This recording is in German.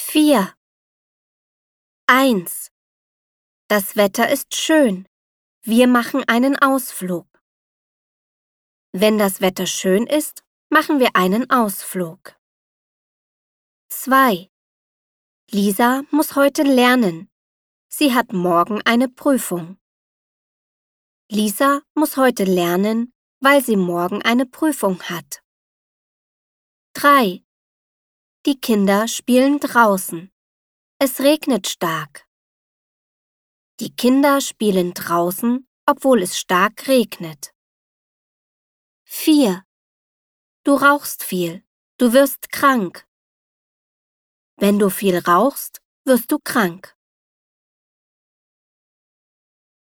4. 1. Das Wetter ist schön. Wir machen einen Ausflug. Wenn das Wetter schön ist, machen wir einen Ausflug. 2. Lisa muss heute lernen. Sie hat morgen eine Prüfung. Lisa muss heute lernen, weil sie morgen eine Prüfung hat. 3. Die Kinder spielen draußen. Es regnet stark. Die Kinder spielen draußen, obwohl es stark regnet. 4. Du rauchst viel. Du wirst krank. Wenn du viel rauchst, wirst du krank.